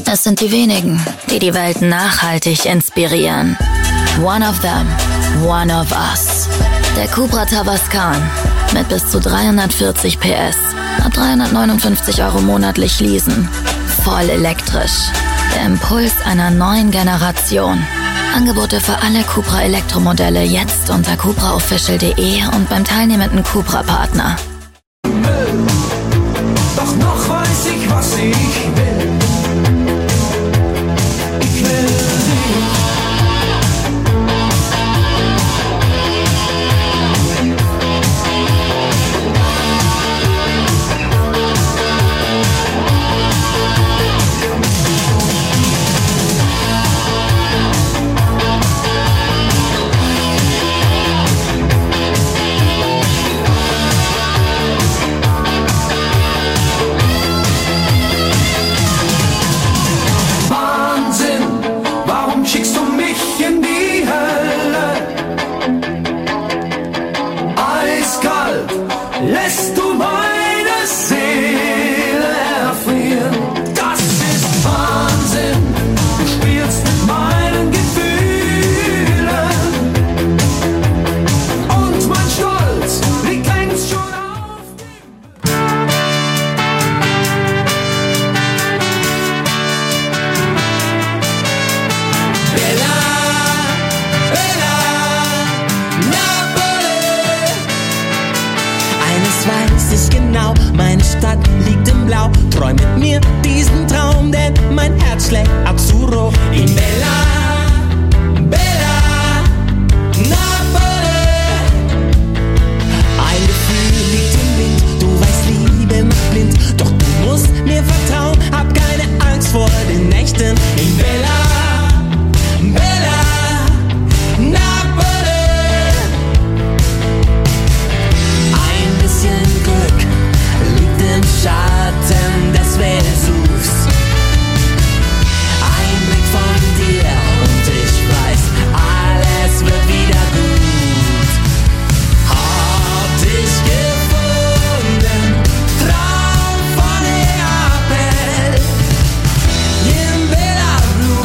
Es sind die wenigen, die die Welt nachhaltig inspirieren. One of them, one of us. Der Cupra Tavascan mit bis zu 340 PS. Ab 359 € monatlich leasen. Voll elektrisch. Der Impuls einer neuen Generation. Angebote für alle Cupra Elektromodelle jetzt unter cupraofficial.de und beim teilnehmenden Cupra-Partner. Doch noch weiß ich, was ich will. Ich will dich. Lässt du meine Seele erfrieren? Das ist Wahnsinn. Du spielst mit meinen Gefühlen. Und mein Stolz liegt längst schon auf dem Bella, Bella, Napoli. Eines weiß ich genau, meine Stadt liegt im Blau. Träum mit mir diesen Traum, denn mein Herz schlägt Azzurro in Bella, Bella, Napoli. Ein Gefühl liegt im Wind, du weißt, Liebe macht blind. Doch du musst mir vertrauen, hab keine Angst vor den Nächten in Bella, Bella, Napoli. Glück liegt im Schatten des Vesuvs. Ein Blick von dir und ich weiß, alles wird wieder gut. Hab dich gefunden, Traum von Neapel, in Bella Blue.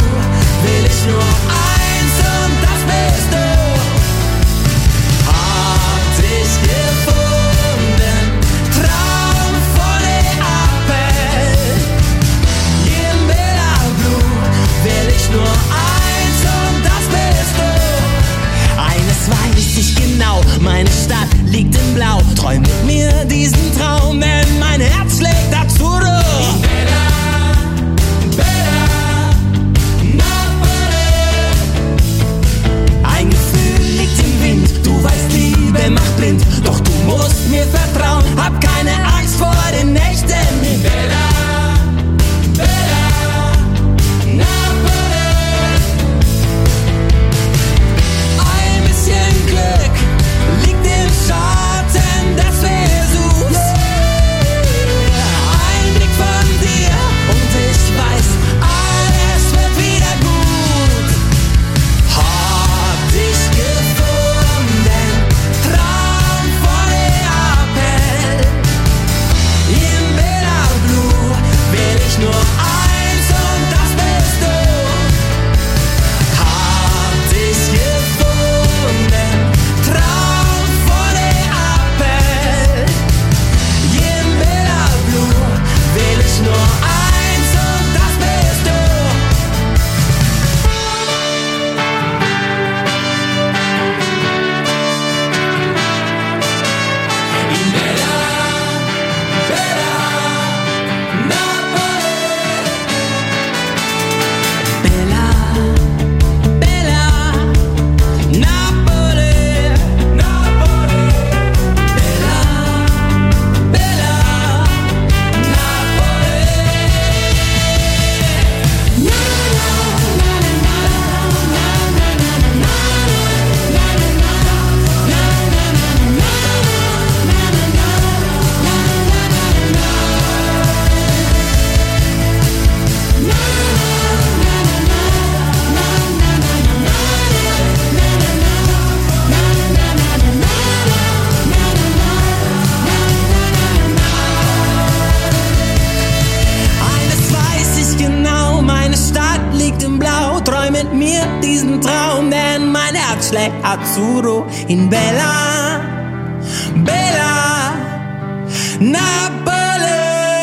mit mir diesen Traum, denn mein Herz schlägt Azzurro in Bella, Bella, Napoli.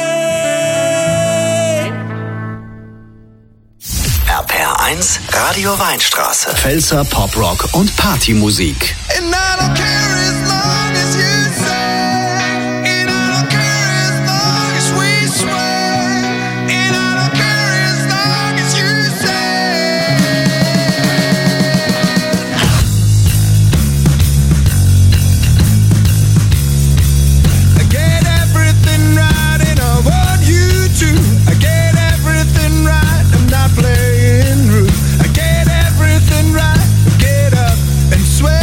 RPR1, Radio Weinstraße. Pfälzer Poprock und Partymusik. And I don't care as long as you say, and I don't care as long as we sway, and I don't care as long as you say. I get everything right and I want you to. I get everything right, I'm not playing rude. I get everything right, get up and sway.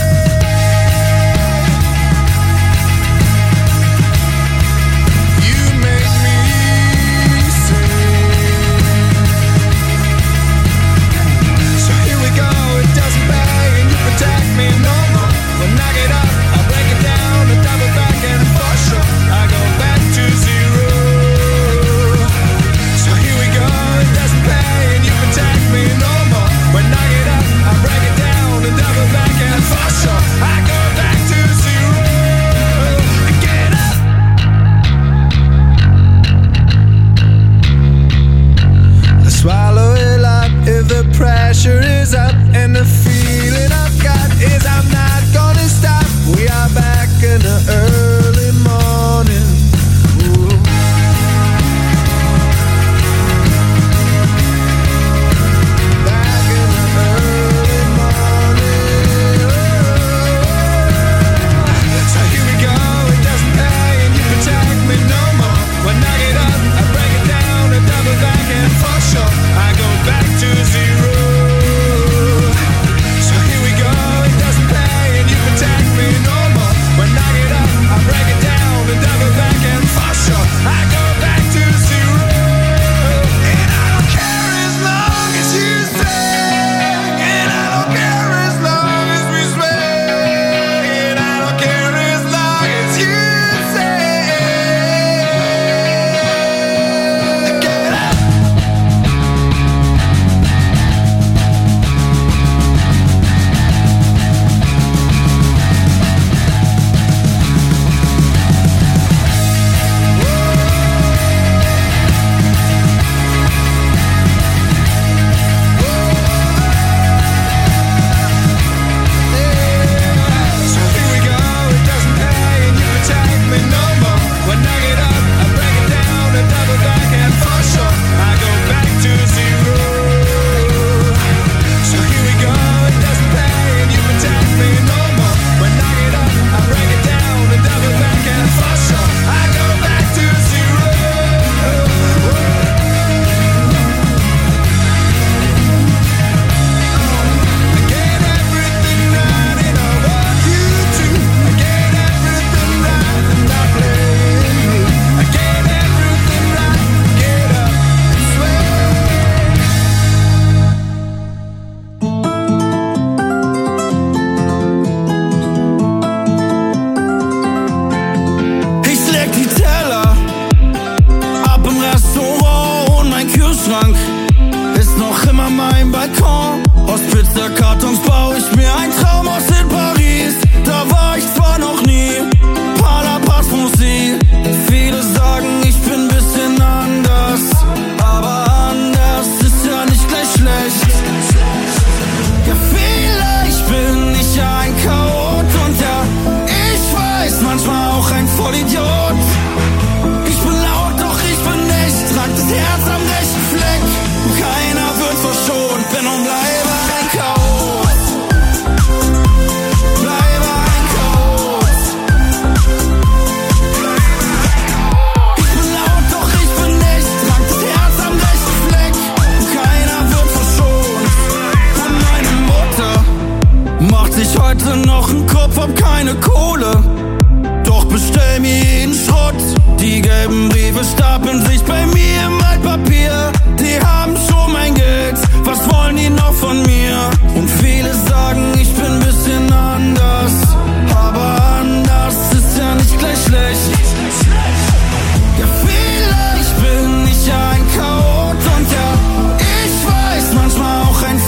Swallow it up if the pressure is up, and the feeling I've got is I'm not gonna stop. We are back in the early morning. Ooh. Back in the early morning. So here we go, it doesn't pay and you protect me no more. When I get up, I break it down and double back and for sure I go back to zero. So here we go, it doesn't pay and you protect me no more. When I get up, I break it down and double back and for sure I go back to zero. And I don't care as long as you say, and I don't care as long as we sway, and I don't care as long as you say. Get up. So here we go, it doesn't pay and you protect me no more. When I get up, I break it down and double back and for sure I go back to zero. So here we go, it doesn't pay and you protect me no more. When I get up, I break it down and double back and for sure I go back to zero. I get everything right and I want you to. I get everything right and not playing rude. I get everything right, get up and sway. Ich leck die Teller ab im Restaurant und mein Kühlschrank ist noch immer mein Balkon. Aus Pizzakartons baue ich mir ein Traumhaus in Paris. Da war ich zwar noch nie, par la passe Musik. Viele sagen, ich bin ein bisschen anders, aber anders ist ja nicht gleich schlecht. Ja, vielleicht bin ich ja ein Chaot und ja, ich weiß, manchmal auch ein Vollidiot. Ich bin laut, doch ich bin nicht, trag das Herz am rechten Fleck. Keiner wird verschont, bin und bleibe ein Chaot. Bleibe ein Chaot. Ich bin laut, doch ich bin nicht, trag das Herz am rechten Fleck. Keiner wird verschont. Und meine Mutter macht sich heute noch einen Kopf, hab keine Kohle. Doch bestell mir jeden Schrott. Die gelben Briefe stapeln sich bei mir im Altpapier. Die haben schon mein Geld, was wollen die noch von mir? Und viele sagen, ich bin ein bisschen anders, aber anders ist ja nicht gleich schlecht. Ja, vielleicht bin ich ja ein Chaot und ja, ich weiß, manchmal auch ein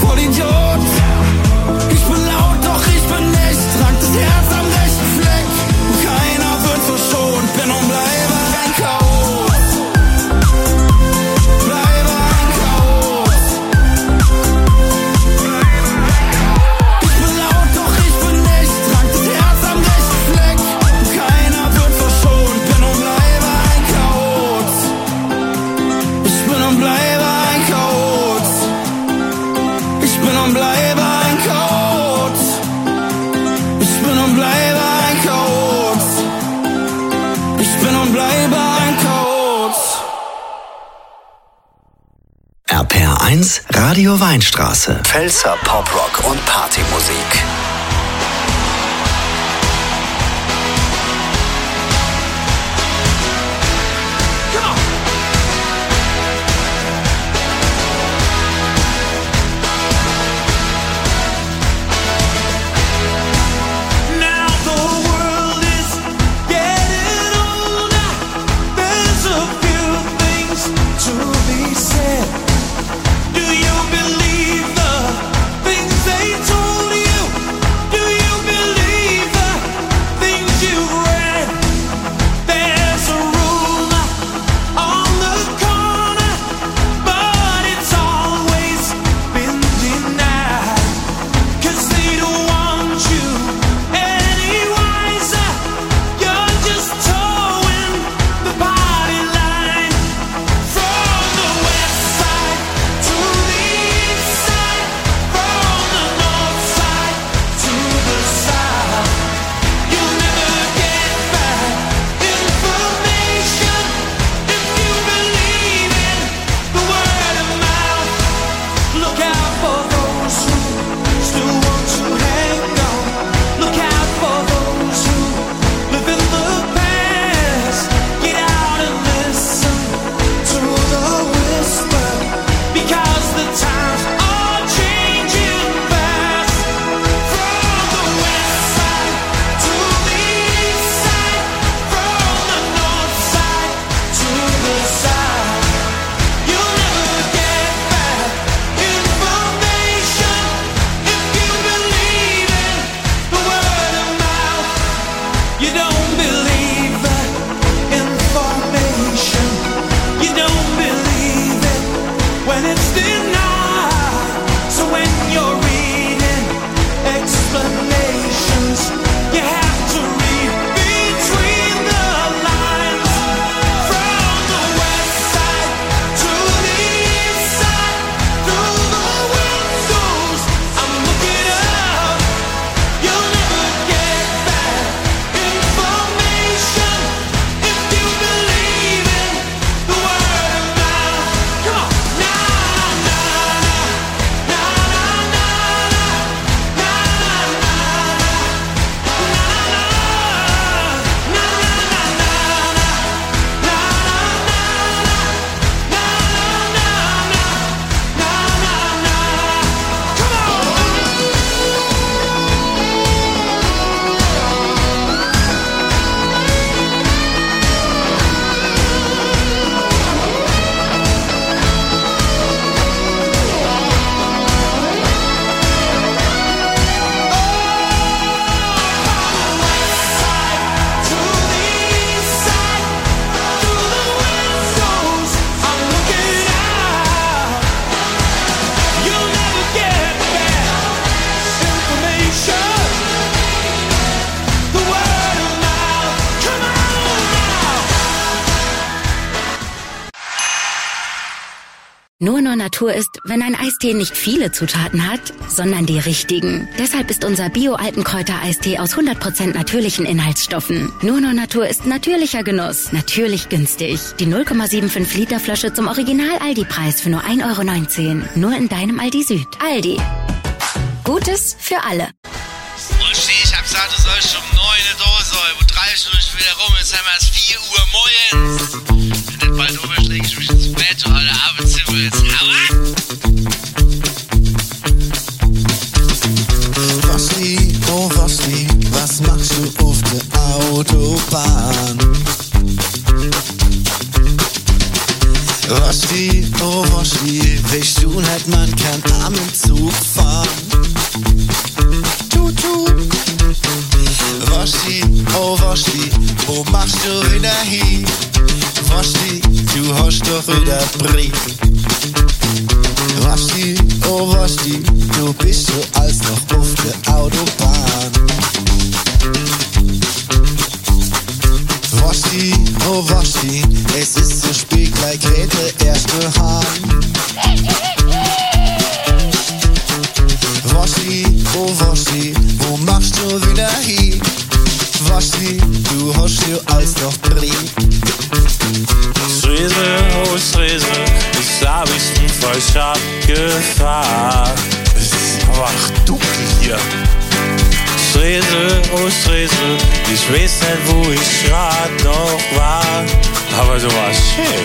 RPR1 Radio Weinstraße. Pfälzer Poprock und Partymusik. Nur Natur ist, wenn ein Eistee nicht viele Zutaten hat, sondern die richtigen. Deshalb ist unser Bio-Altenkräuter-Eistee aus 100% natürlichen Inhaltsstoffen. Nur Natur ist natürlicher Genuss, natürlich günstig. Die 0,75 Liter Flasche zum Original-Aldi-Preis für nur 1,19 €. Nur in deinem Aldi Süd. Aldi. Gutes für alle. Ich hab gesagt, du sollst um 9 Uhr da sein. Wo 3 Stunden wieder rum, jetzt haben wir es 4 Uhr morgens. Wenn nicht bald oben schläge ich mich ins Bett und alle Arbeitszimmer jetzt. Hau ab! Waschli, oh Waschli, was machst du auf der Autobahn? Waschli, oh Waschli, weißt du nicht, man kann am Zug fahren. Tut, tut. Waschli, oh Waschli, wo machst du wieder hin? Waschli, du hast doch wieder Brief. Waschli, oh Waschli, du bist so als noch auf der Autobahn. Waschli, oh Waschli, es ist so spät, gleich geht der erste Hahn. Waschli, oh Waschli, wo machst du wieder hin? Waschli, du hast ja alles noch Brief. Strese, oh Strese, ich hab ich nie euch abgefahren. Es ist aber dunkel hier. Stresel, oh Stresel, ich weiß nicht, wo ich grad noch war, aber du warst schön.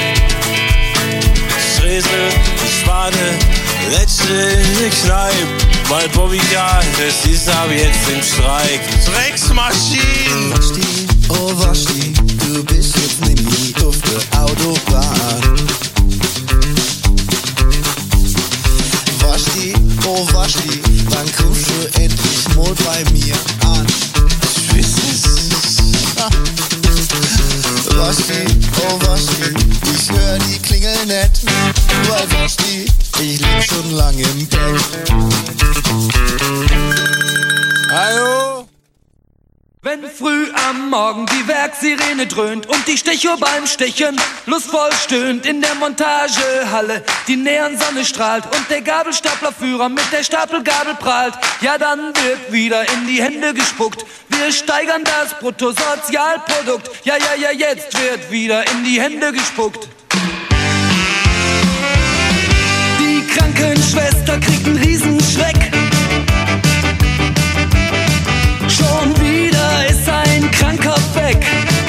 Stresel, ich war der Letzte in der Kneipe, weil Bobby ja, das ist ab jetzt im Streik. Drecksmaschinen! Waschti, oh Waschti, du bist jetzt nämlich auf der Autobahn. Waschti, oh Waschti, wann kommst du endlich mal bei mir an? Ich weiß es. Waschti, oh Waschti, ich hör die Klingel nicht, weil Waschti, ich lieg schon lang im Bett. Hallo? Wenn früh am Morgen die Werksirene dröhnt und die Stechuhr beim Stechen lustvoll stöhnt in der Montagehalle, die Neonsonne strahlt und der Gabelstaplerführer mit der Stapelgabel prahlt, ja dann wird wieder in die Hände gespuckt. Wir steigern das Bruttosozialprodukt, ja, jetzt wird wieder in die Hände gespuckt. Die Krankenschwester kriegt einen Riesenschreck. Schon wieder ist ein Kranker weg.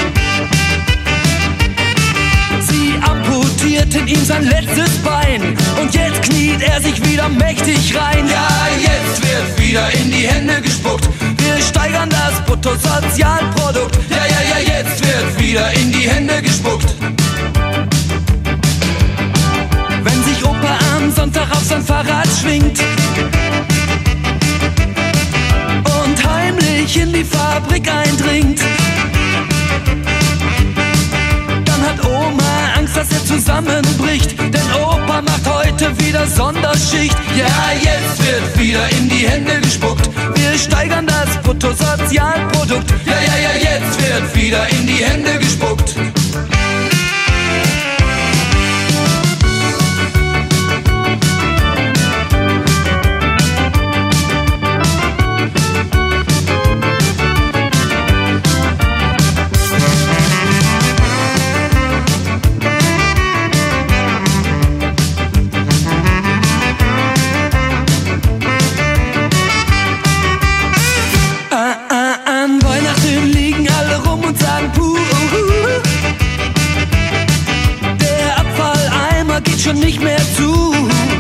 Sie amputierten ihm sein letztes Bein und jetzt kniet er sich wieder mächtig rein. Ja, jetzt wird wieder in die Hände gespuckt. Wir steigern das Bruttosozialprodukt. Ja, jetzt wird wieder in die Hände gespuckt. Wenn sich Opa am Sonntag auf sein Fahrrad schwingt und heimlich in die Fabrik eindringt, dann hat Oma Angst, dass er zusammenbricht, denn Opa macht heute wieder Sonderschicht. Ja, jetzt wird wieder in die Hände gespuckt. Wir steigern das Bruttosozialprodukt. Ja, jetzt wird wieder in die Hände gespuckt. Schon nicht mehr zu.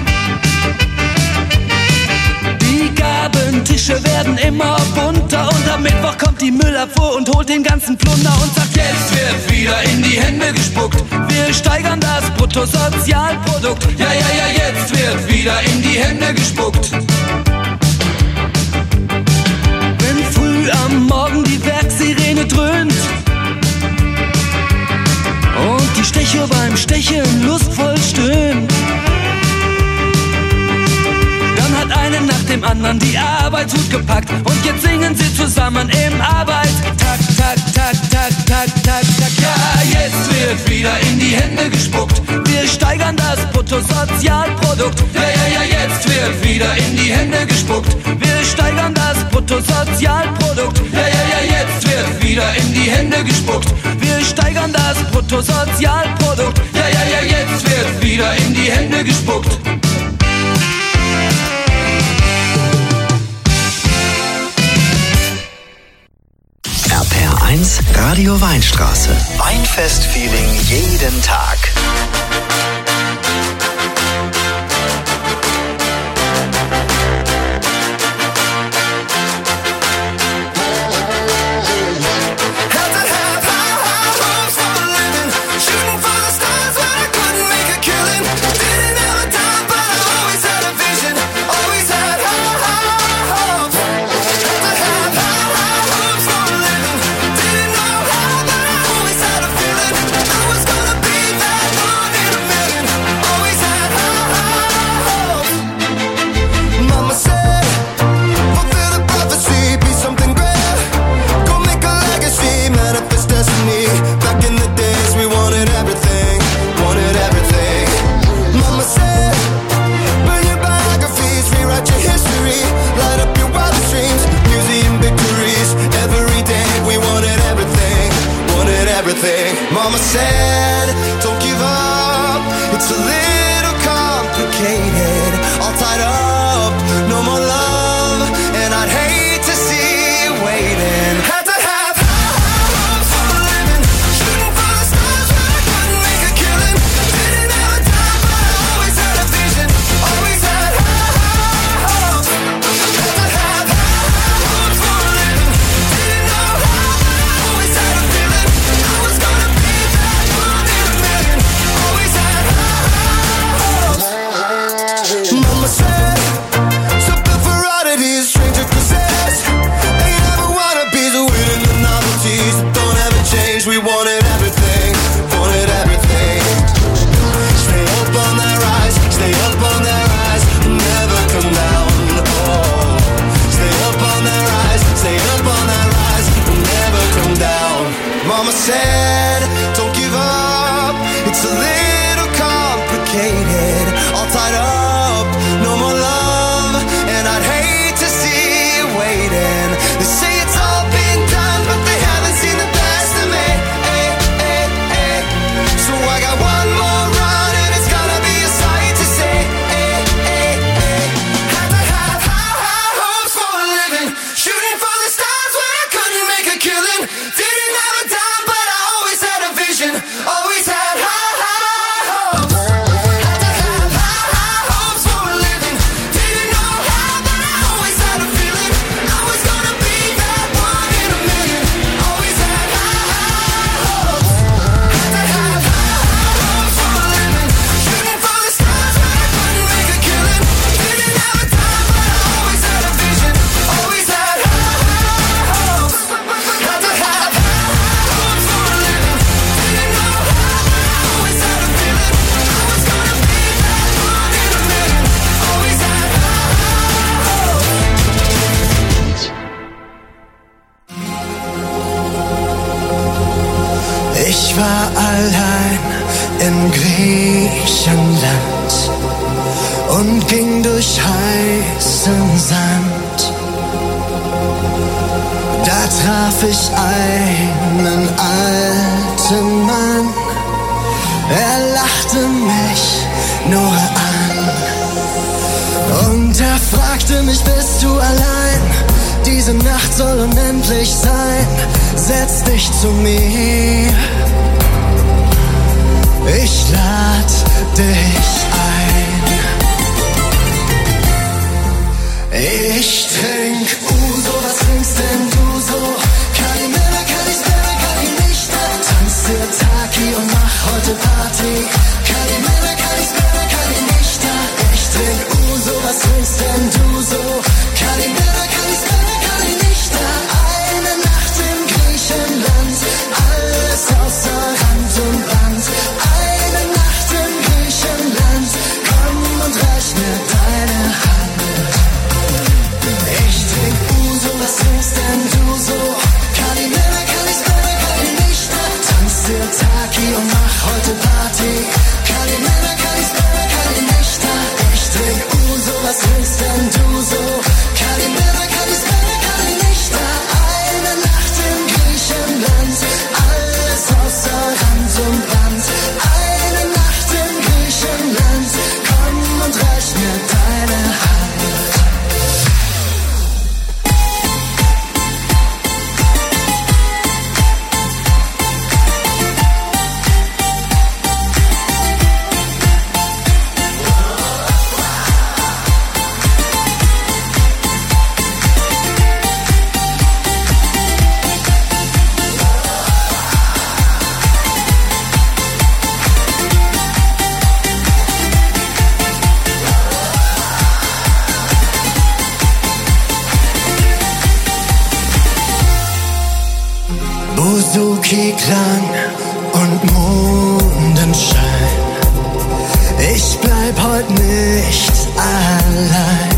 Die Gabentische werden immer bunter und am Mittwoch kommt die Müllabfuhr und holt den ganzen Plunder und sagt, jetzt wird wieder in die Hände gespuckt. Wir steigern das Bruttosozialprodukt. Ja, jetzt wird wieder in die Hände gespuckt. Wenn früh am Morgen die Werksirene dröhnt und die Stechuhr beim Stechen lustvoll stöhnt, dann hat einen nach dem anderen die Arbeitshut gepackt und jetzt singen sie zusammen im Arbeitstakt, tak, tak, tak, tak, tak, tak. Ja, jetzt wird wieder in die Hände gespuckt. Wir steigern das Bruttosozialprodukt. Ja, jetzt wird wieder in die Hände gespuckt. Wir steigern das Bruttosozialprodukt. Ja, jetzt wird wieder in die Hände gespuckt. Wir steigern das Bruttosozialprodukt. Ja, jetzt wird wieder in die Hände gespuckt. RPR1 Radio Weinstraße. Weinfest-Feeling jeden Tag. Gonna be that und ging durch heißen Sand. Da traf ich einen alten Mann, er lachte mich nur an und er fragte mich, bist du allein? Diese Nacht soll unendlich sein, setz dich zu mir, ich lad dich ein. Ich trink Uso, was trinkst denn du so? Kalimera, Kalispera, Kalimishta, tanz dir Taki und mach heute Party. Kalimera, Kalispera, Kalimishta, ich trink Uso, was trinkst denn du so? Kalimera, Kalispera, Kalimishta, eine Nacht in Griechenland, alles außer Rand und Band. Eine Nacht in Griechenland, komm und reich mir deine Hand. Ich trink Uso, was trinkst denn du so? Kalimera, Kalispera, Kalimishta, tanz dir Taki und mach heute Party. Kalimera, Kalispera, Kalimishta, ich trink Uso, was trinkst denn du so? Kalimera, Kalispera, Kalimishta, eine Nacht in Griechenland, alles außer Rand und Band. Eine Nacht in Griechenland, komm und reich mir deine Hand. Buzuki-Klang und Mondenschein. Ich bleib heut nicht allein.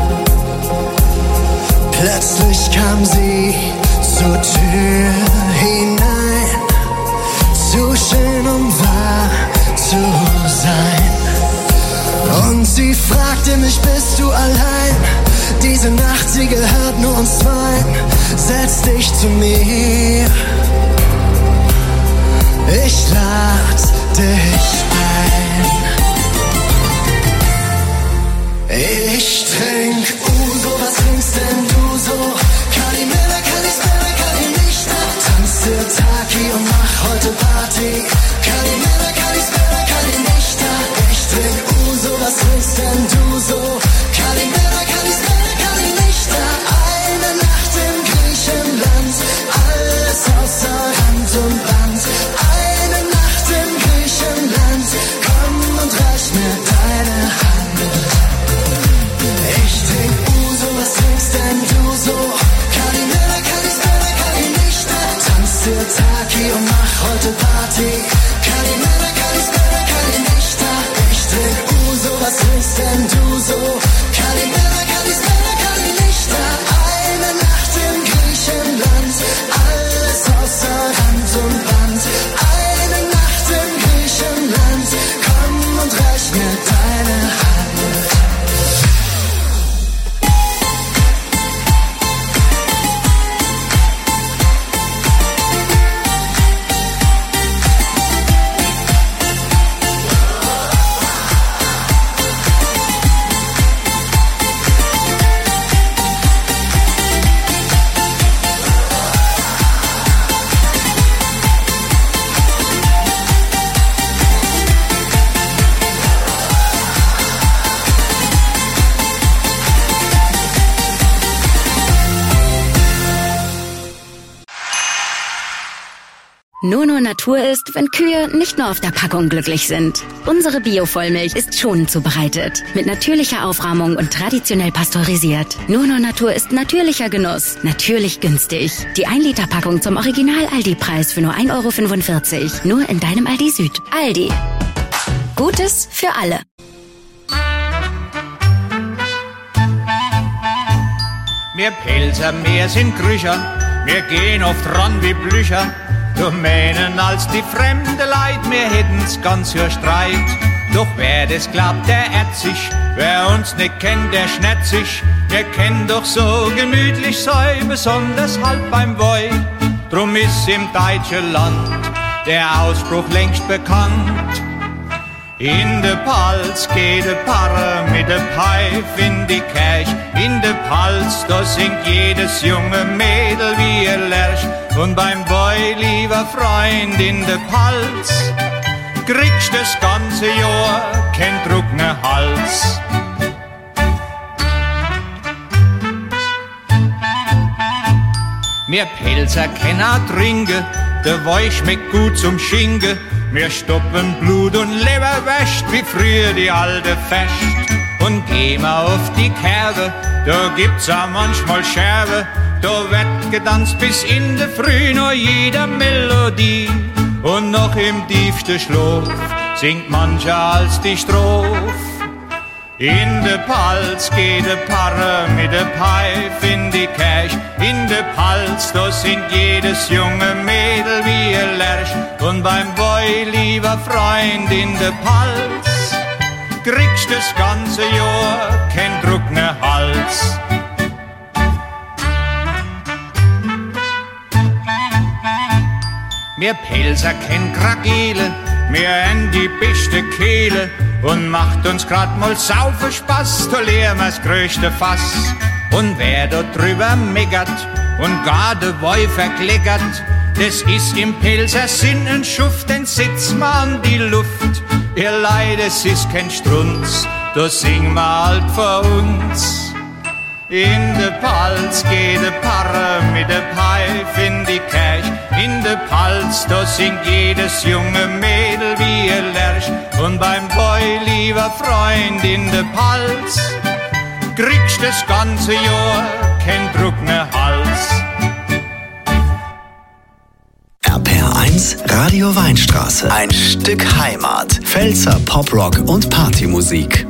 Plötzlich kam sie zur Tür hinein, zu schön, um wahr zu sein. Und sie fragte mich, bist du allein? Diese Nacht, sie gehört nur uns zweien. Setz dich zu mir, ich lad dich ein. Ich trink Uso, was trinkst denn du so? Kalimera, Kalispera, Kalimishta, tanz dir Taki und mach heute Party. Kalimera, Kalispera, Kalimishta, ich trink Uso, was trinkst denn du so? Kalimera, Kalispera, Kalimishta, eine Nacht in Griechenland, alles außer Rand und Band. Eine Nacht in Griechenland, komm und reich mir deine Hand. Ich trink Uso, was trinkst denn du so? Kalimera, Kalispera, Kalimishta, tanz dir Taki und mach heute Party. Kalimera, Kalispera, Kalimishta, ich trink Uso, was trinkst denn du so? Kalimera, Kalispera, Kalimishta, eine Nacht in Griechenland, alles außer Rand und Band. Eine Nacht in Griechenland, komm und reich mir deine Hand. Nur Natur ist, wenn Kühe nicht nur auf der Packung glücklich sind. Unsere Bio-Vollmilch ist schonend zubereitet, mit natürlicher Aufrahmung und traditionell pasteurisiert. Nur Natur ist natürlicher Genuss, natürlich günstig. Die 1-Liter-Packung zum Original-Aldi-Preis für nur 1,45 €. Nur in deinem Aldi Süd. Aldi. Gutes für alle. Wir Pelzer, wir sind Grücher, wir gehen oft ran wie Blücher. Wir meinen als die fremde Leid, wir hätten's ganz für Streit. Doch wer das glaubt, der irrt sich. Wer uns nicht kennt, der schnärt sich. Wir kennen doch so gemütlich sei, besonders halt beim Woi. Drum ist im deutschen Land der Ausspruch längst bekannt. In de Palz geht de Parre mit de Pfeif in die Kirch. In de Palz, da singt jedes junge Mädel wie ihr Lerch. Und beim Boy, lieber Freund, in de Palz kriegst das ganze Jahr kein trockner Hals. Wir Pelzer kennen auch trinken, der Wein schmeckt gut zum Schinken. Wir stoppen Blut und Leber wäscht, wie früher die alte Fest. Und gehen wir auf die Kerbe, da gibt's auch manchmal Scherbe. Da wird getanzt bis in der Früh, nur jeder Melodie. Und noch im tiefsten Schlaf singt mancher als die Strophe. In de Palz geht de Parre mit de Pfeif in die Kirch. In de Palz, da singt jedes junge Mädel wie ihr Lerch. Und beim Boy, lieber Freund, in de Palz kriegst das ganze Jahr kein trockner Hals. Wir Pelzer kennen Kragele, wir haben die beste Kehle. Und macht uns grad mal saufen Spaß, da leeren wir's größte Fass. Und wer da drüber meckert und gar de Woi verkleckert, das ist im Pelzer Sinn ein Schuft, den sitzt man an die Luft. Ihr Leid, es ist kein Strunz, da singen wir halt vor uns. In de Palz geht de Parre mit de Pfeif in die Kirch. In de Palz, da singt jedes junge Mädel wie ihr Lerch. Und beim Boy, lieber Freund, in de Palz kriegst das ganze Jahr kein trockner Hals. RPR1 Radio Weinstraße. Ein Stück Heimat. Pfälzer Poprock und Partymusik.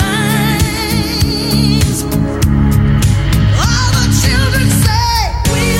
All the children say we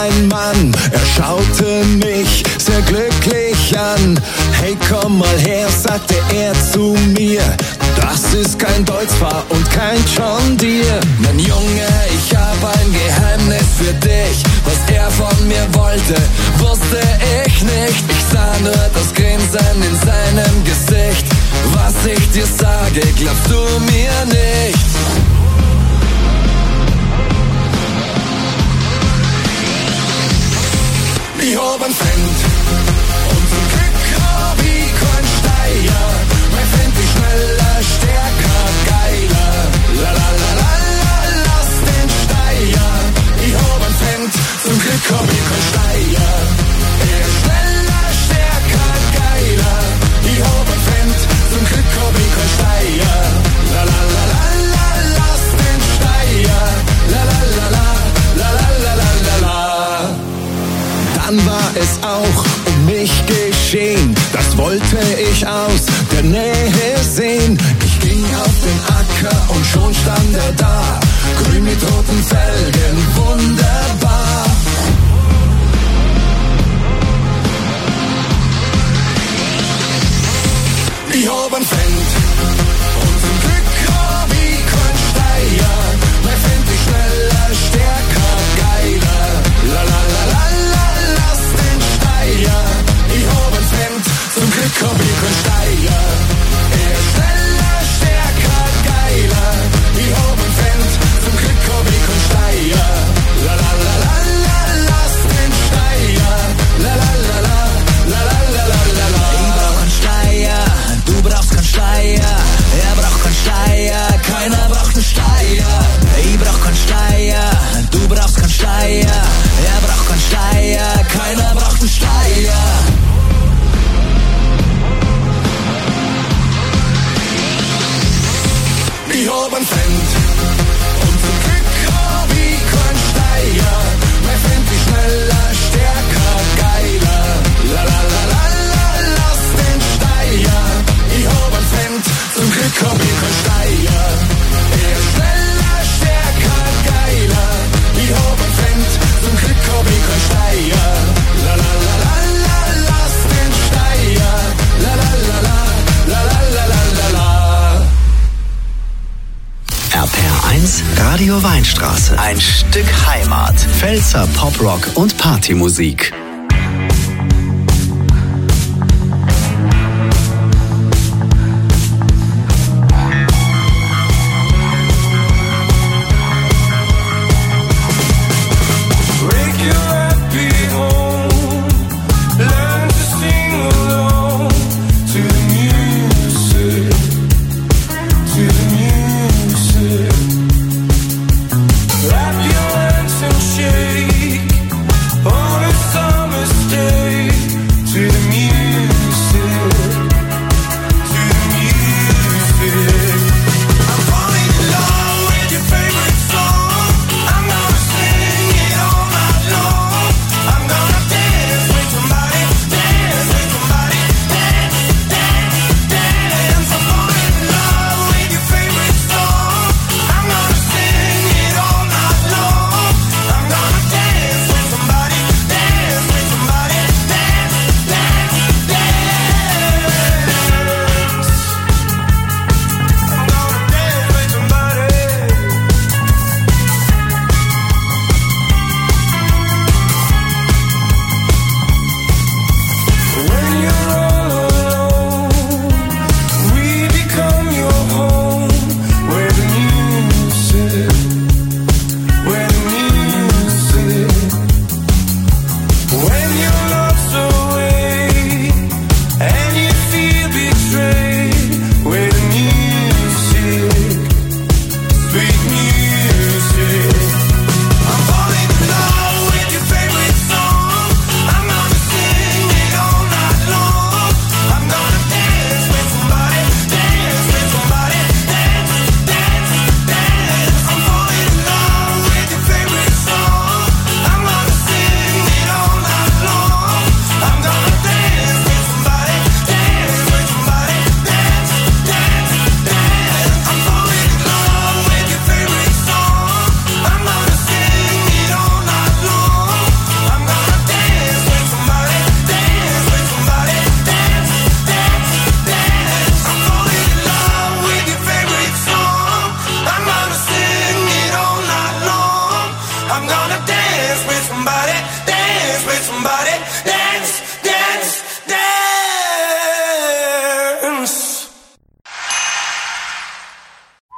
mein Mann. Er schaute mich sehr glücklich an. Hey, komm mal her, sagte er zu mir. Das ist kein Deutz-Fahr und kein John Deere. Mein Junge, ich hab ein Geheimnis für dich. Was er von mir wollte, wusste ich nicht. Ich sah nur das Grinsen in seinem Gesicht. Was ich dir sage, glaubst du mir nicht? Ich hab ein Fendt und zum Glück hab ich kein Steier. Mein Fendt ist schneller, stärker, geiler. La la la la la, lass den Steier. Ich hab ein Fendt, zum Glück hab ich kein Steier. Er ist schneller, stärker, geiler. Ich hab ein Fendt, zum Glück hab ich kein Steier. La la la la la, lass den Steier. La la la la, la la la la la la. Dann war es auch um mich geschehen. Das wollte ich aus der Nähe sehen. Ich ging auf den Acker und schon stand er da. Grün mit roten Felgen, wunderbar. Ich hab ein Fendt und zum Glück hab ich kein Steier. Mein Fendt ist schneller, stärker, geiler. La la la la la, lass den Steier. Ich hab ein Fendt, zum Glück hab ich kein Steier. Er ist schneller, stärker, geiler. Ich hab ein Fendt, zum Glück hab ich kein Steier. La la la la la, lass den Steier. La la la la, la la la la la la. Ich brauch einen Steier, du brauchst keinen Steier. Er braucht keinen Steier, keiner braucht einen Steier. Ich brauch keinen Steier, du brauchst keinen Steier. Er braucht keinen Steier, keiner braucht einen Steier. Ich hab ein Fendt und zum Glück hab ich keinen Steier. Mein Fendt ist schneller, stärker, geiler. La la la la la, lass den Steier. Ich hab ein Fendt, zum Glück hab ich keinen Steier. Er ist schneller, stärker, geiler. Ich hab ein Fendt, zum Glück hab ich keinen Steier. La la la la la, lass den Steier. La la la la, la la la la la la. RPR1 Radio Weinstraße. Ein Stück Heimat. Pfälzer Poprock und Partymusik. Wrap your hands and shake on a song.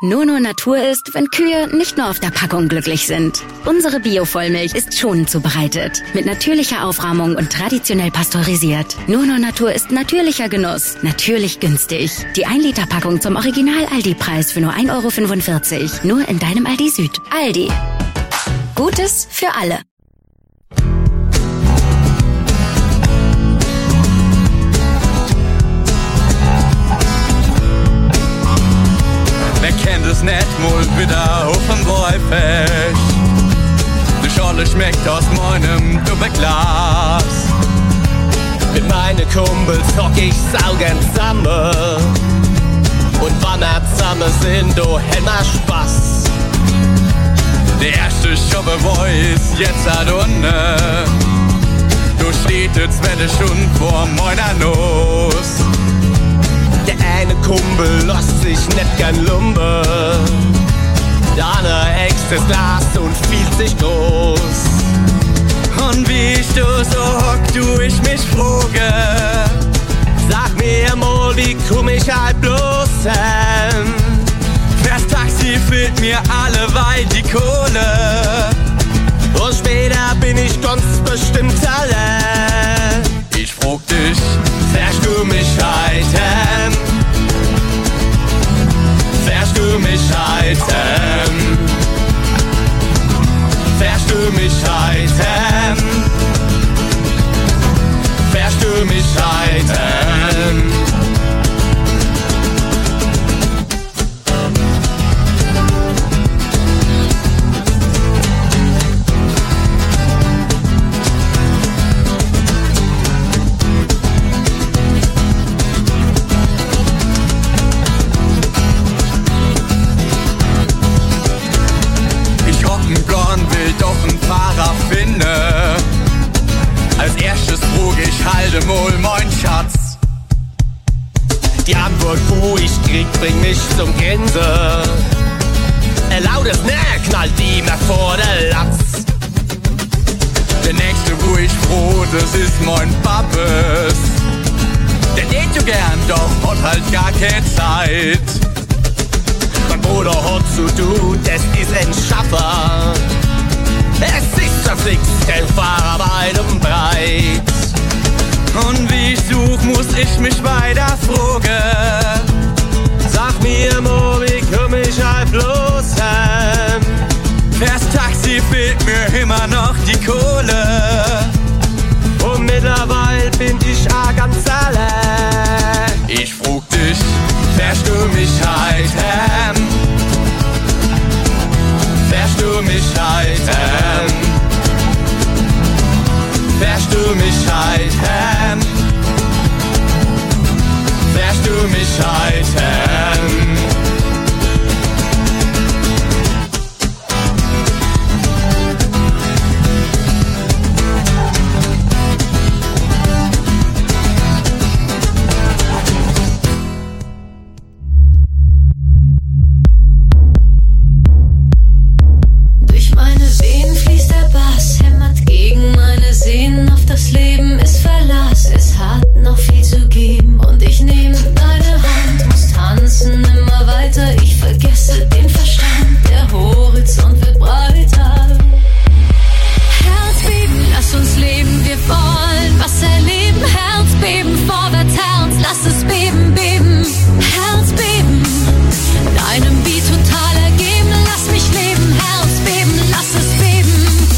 Nur Natur ist, wenn Kühe nicht nur auf der Packung glücklich sind. Unsere Bio-Vollmilch ist schonend zubereitet, mit natürlicher Aufrahmung und traditionell pasteurisiert. Nur Natur ist natürlicher Genuss, natürlich günstig. Die 1-Liter-Packung zum Original-Aldi-Preis für nur 1,45 €. Nur in deinem Aldi Süd. Aldi. Gutes für alle. Wer kennt es nicht, mal wieder auf dem Bräufest. Die Schorle schmeckt aus meinem Doppelglas. Mit meinen Kumpels hock ich saugend zusammen. Und wann wir zusammen sind, do hätt ma Spaß. Der erste Schobbe Voice, jetzt hat unten. Du steht jetzt, wenn schon vor meiner Nuss. Der eine Kumpel lässt sich nicht gern lumpen. Der andere äxt das Glas und fühlt sich groß. Und wie ich du so hock, du ich mich frage. Sag mir mal, wie komm ich halt bloß hin? Das Taxi fehlt mir alleweit die Kohle. Und später bin ich ganz bestimmt allein. Ich frag dich, fährst du mich heiten? Fährst du mich heiten? Fährst du mich heiten? Fährst du mich heiten? Will doch einen Fahrer finden. Als erstes frug ich, halte mal mein Schatz. Die Antwort, wo ich krieg, bringt mich zum Grinsen. Ein lautes Ne knallt die mir vor der Latz. Der nächste, wo ich froh, das ist mein Pappes. Der geht so gern, doch hat halt gar keine Zeit. Mein Bruder hat zu tun, das ist ein Schaffer. Es ist verflixt, kein Fahrer weit und breit. Und wie ich such, muss ich mich weiter fragen. Sag mir mal, wie komm ich halt bloß heim? Fürs Taxi fehlt mir immer noch die Kohle. Und mittlerweile bin ich auch ganz allein. Ich frag dich, fährst du mich heim? Fährst du mich heim? Fährst du mich heim? Fährst du mich heim? Auf das Leben ist Verlass, es hat noch viel zu geben und ich nehme deine Hand, muss tanzen immer weiter, ich vergesse den Verstand, der Horizont wird breiter. Herzbeben, lass uns leben, wir wollen was erleben, Herzbeben, vorwärts Herz, lass es beben, beben, Herzbeben, deinem Beat total ergeben, lass mich leben, Herzbeben, lass es beben.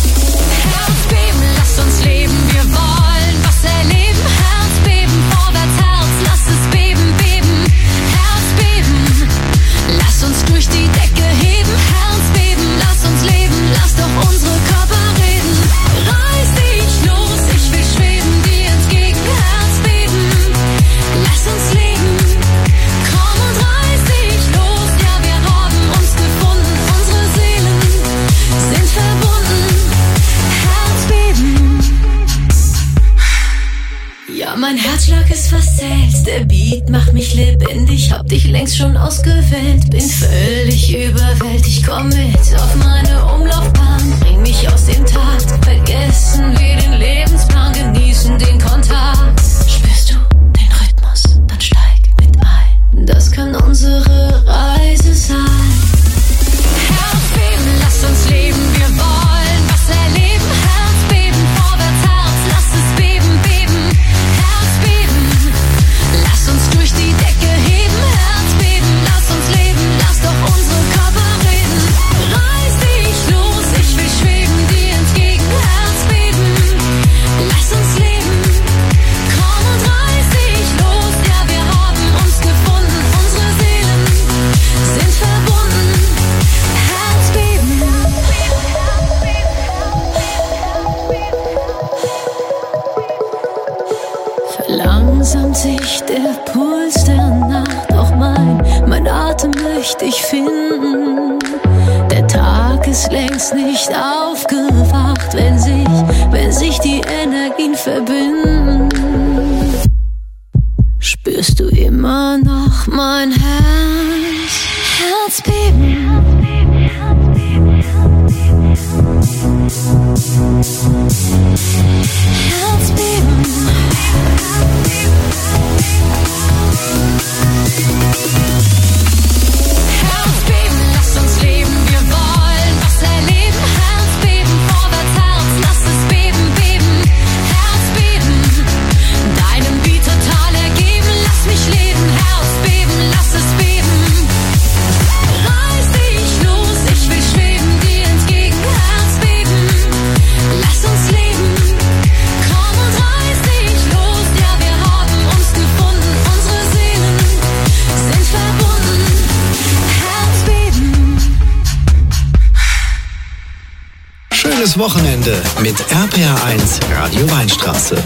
Lass uns leben, wir wollen was erleben. Herzbeben, vorwärts Herz, lass es beben, beben. Herzbeben, lass uns durch die Decke heben. Herzbeben, lass uns leben, lass doch unsere Körper reden. Reiß dich los, ich will schweben dir entgegen. Herzbeben, lass uns leben. Komm und reiß dich los, ja wir haben uns gefunden. Unsere Seelen sind verbunden. Ja, mein Herzschlag ist fast selbst, der Beat macht mich lebendig, hab dich längst schon ausgewählt, bin völlig überwältigt, komm mit auf meine Umlaufbahn, bring mich aus dem Takt, vergessen wir den Lebensplan, genießen den Kontakt. Spürst du den Rhythmus, dann steig mit ein, das kann unsere Reise sein. sich der Puls der Nacht, auch mein Atem möchte ich finden. Der Tag ist längst nicht aufgewacht, wenn sich die Energien verbinden. Spürst du immer noch mein Herzbeben? Herzbeben. Herzbeben, lass uns leben, wir wollen was erleben. Herzbeben, vorwärts Herz, lass es beben, beben. Herzbeben, deinem Beat total ergeben, lass mich leben. Herzbeben, lass es beben. Reiß dich los, ich will schweben dir entgegen. Herzbeben, lass uns leben. Komm und reiß dich los, ja wir haben uns gefunden. Unsere Seelen sind verbunden. Herzbeben. Schönes Wochenende mit RPR1 Radio Weinstraße.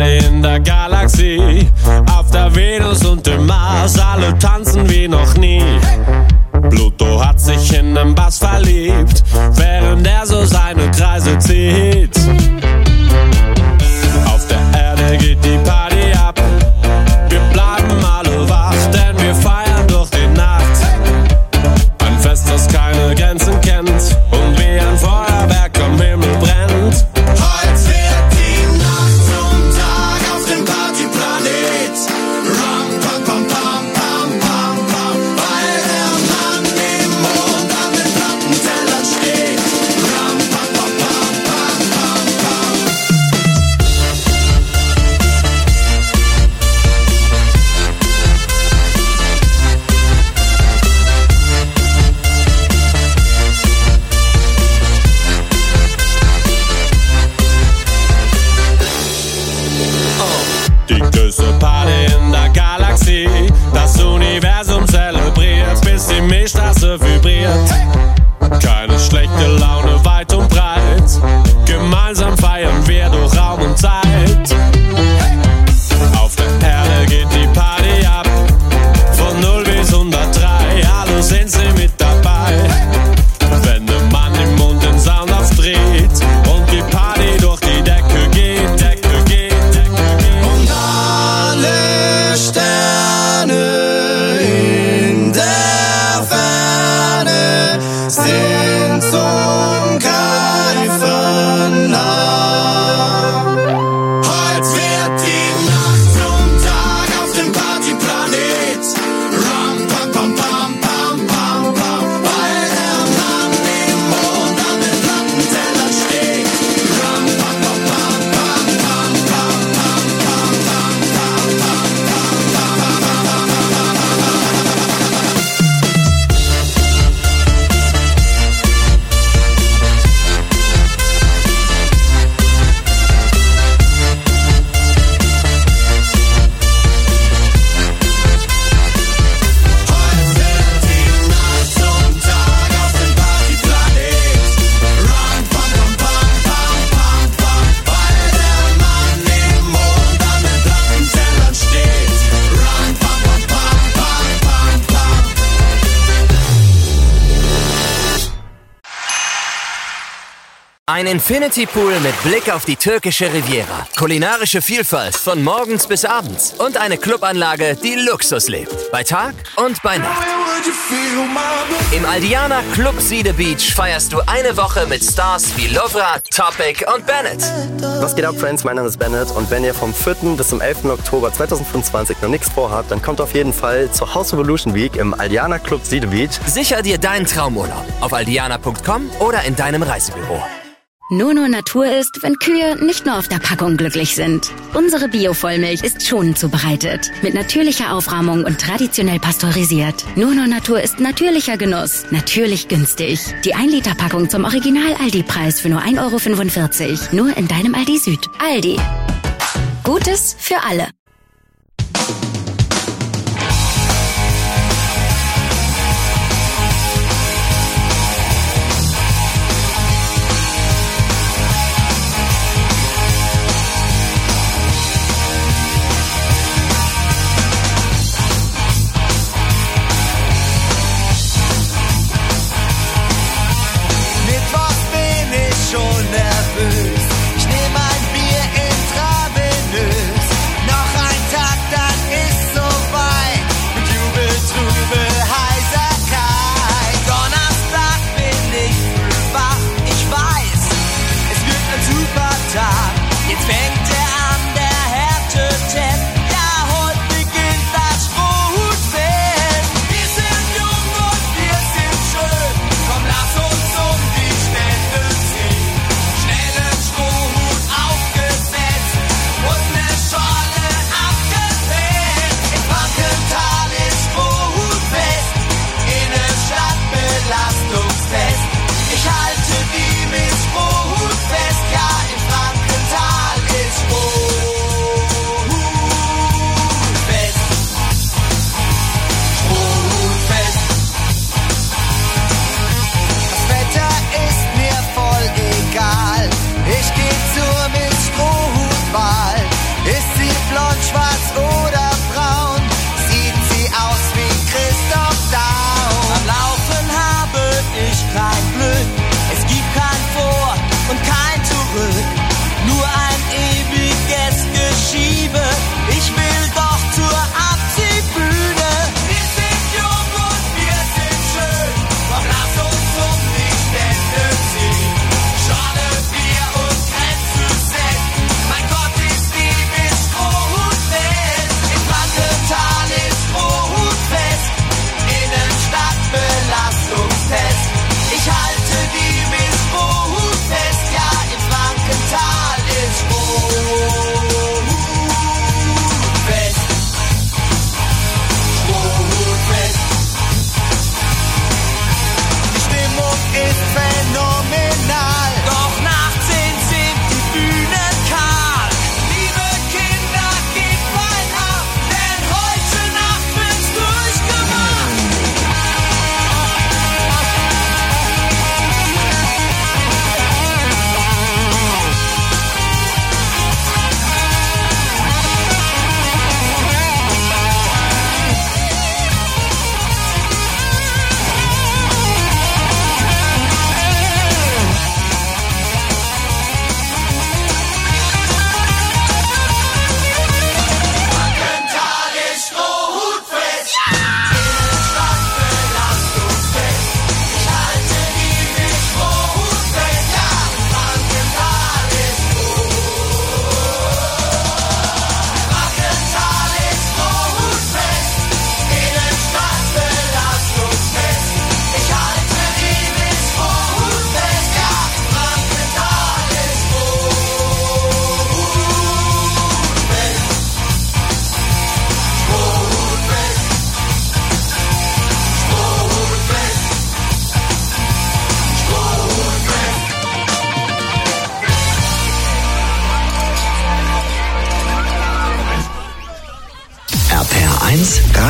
Party in der Galaxie. Auf der Venus und dem Mars, alle tanzen wie noch nie. Pluto hat sich in den Bass verliebt, während er so seine Kreise zieht. Auf der Erde geht die Party ab. Wir bleiben alle wach, denn wir feiern durch die Nacht. Ein Fest, das keine Grenzen kennt und wie ein Feuerwerk am Himmel brennt. Heute wird die Nacht zum Tag auf dem Partyplanet. Ram, pam, pam, pam, pam, pam, pam. Weil der Mann im Mond an den Plattentellern steht. Ram, pam, pam, pam, pam, pam, pam. Die größte Party in der Galaxie. Das Universum zelebriert, bis die Milchstraße vibriert. Keine schlechte Laune weit und breit. Gemeinsam feiern wir durch Raum und Zeit. Auf der Erde geht die Party ab. Von 0 bis 103, alle sind sie mit dabei. Wenn der Mann im Mund den Sound aufdreht und die Party durch die Decke geht, Decke geht, Decke geht. Und alle Sterne in der Ferne sind zum Greifen nah. Heute wird die Nacht zum Tag auf dem Partyplanet. Ram, pam, pam, pam, pam, pam, pam. Weil der Mann im Mond an den Plattentellern steht. Ram, pam, pam, pam, pam, pam, pam, pam, pam, pam, pam, pam, Ein Infinity Pool mit Blick auf die türkische Riviera. Kulinarische Vielfalt von morgens bis abends. Und eine Clubanlage, die Luxus lebt. Bei Tag und bei Nacht. Im Aldiana Club Siede Beach feierst du eine Woche mit Stars wie Lovra, Topic und Bennett. Was geht ab, Friends? Mein Name ist Bennett und wenn ihr vom 4. bis zum 11. Oktober 2025 noch nichts vorhabt, dann kommt auf jeden Fall zur House Revolution Week im Aldiana Club Siede Beach. Sicher dir deinen Traumurlaub auf aldiana.com oder in deinem Reisebüro. Nur Natur ist, wenn Kühe nicht nur auf der Packung glücklich sind. Unsere Bio-Vollmilch ist schonend zubereitet, mit natürlicher Aufrahmung und traditionell pasteurisiert. Nur Natur ist natürlicher Genuss, natürlich günstig. Die 1-Liter-Packung zum Original-Aldi-Preis für nur 1,45 €. Nur in deinem Aldi Süd. Aldi. Gutes für alle. Ich nehm ein Bier intravenös, noch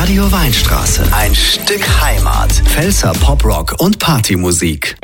Radio Weinstraße. Ein Stück Heimat. Pfälzer Poprock und Partymusik.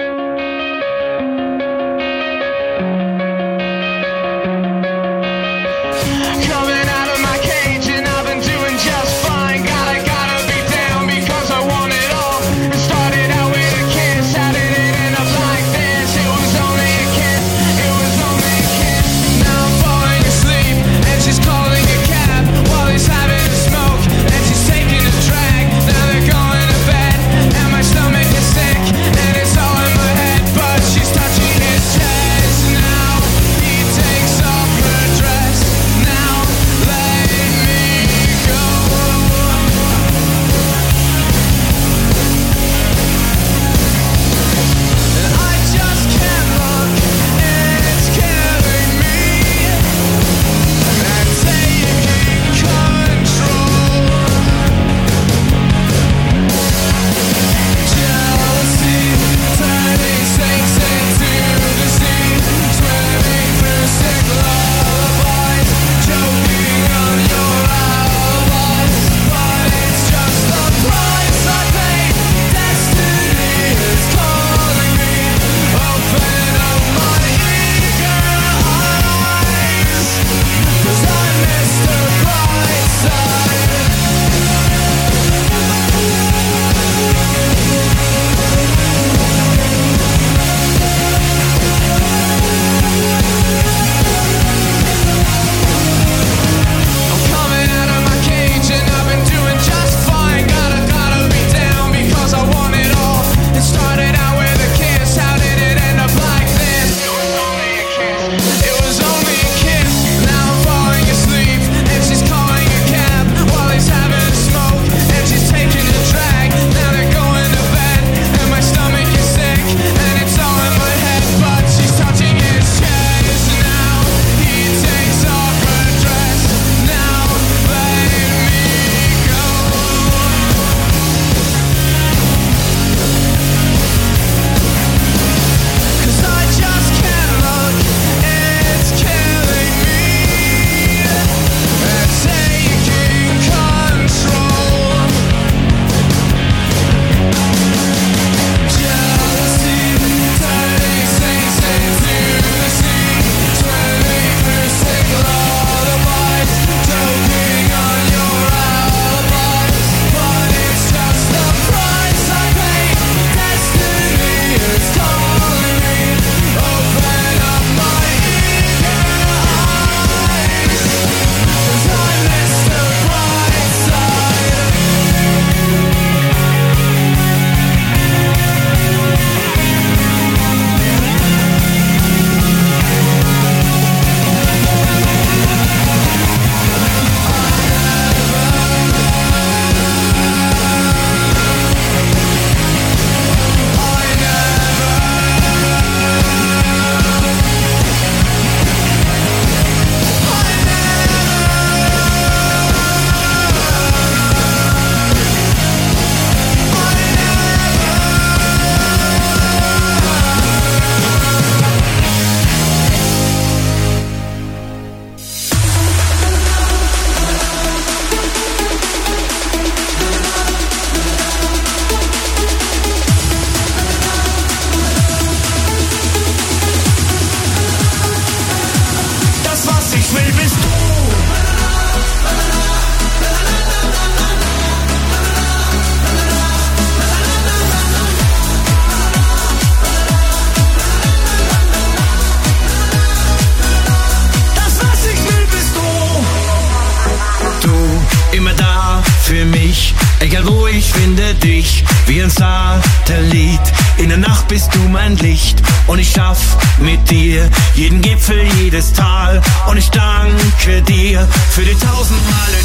wie ein Satellit. In der Nacht bist du mein Licht und ich schaff mit dir jeden Gipfel, jedes Tal. Und ich danke dir für die 1000 Male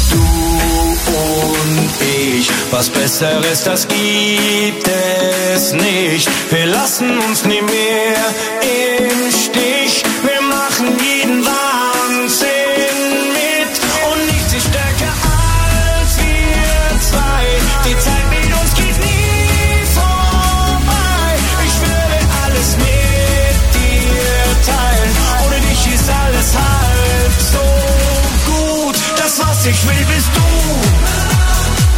du und ich. Was Besseres, das gibt es nicht. Wir lassen uns nie mehr im Stich. Wir machen jeden Wahnsinn mit und nichts ist stärker als wir zwei. Die Zeit mit uns geht nie vorbei. Ich würde alles mit dir teilen. Ohne dich ist alles halb so gut. Das, was ich will, bist du.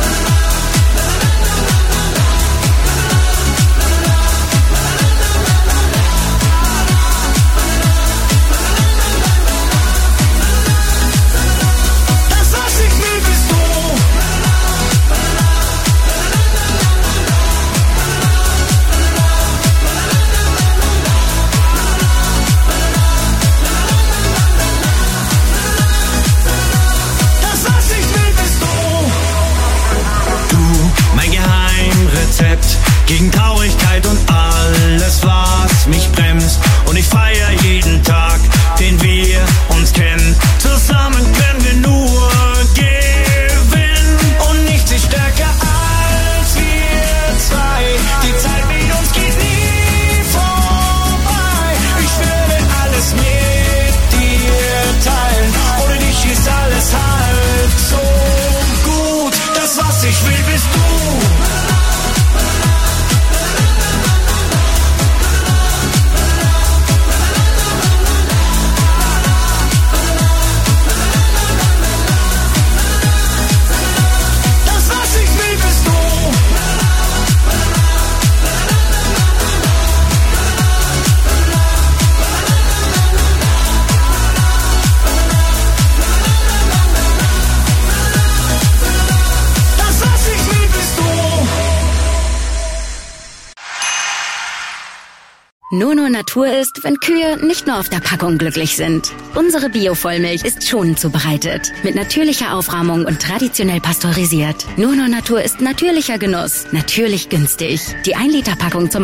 Nur Natur ist, wenn Kühe nicht nur auf der Packung glücklich sind. Unsere Bio-Vollmilch ist schonend zubereitet, mit natürlicher Aufrahmung und traditionell pasteurisiert. Nur Natur ist natürlicher Genuss, natürlich günstig. Die 1-Liter-Packung zum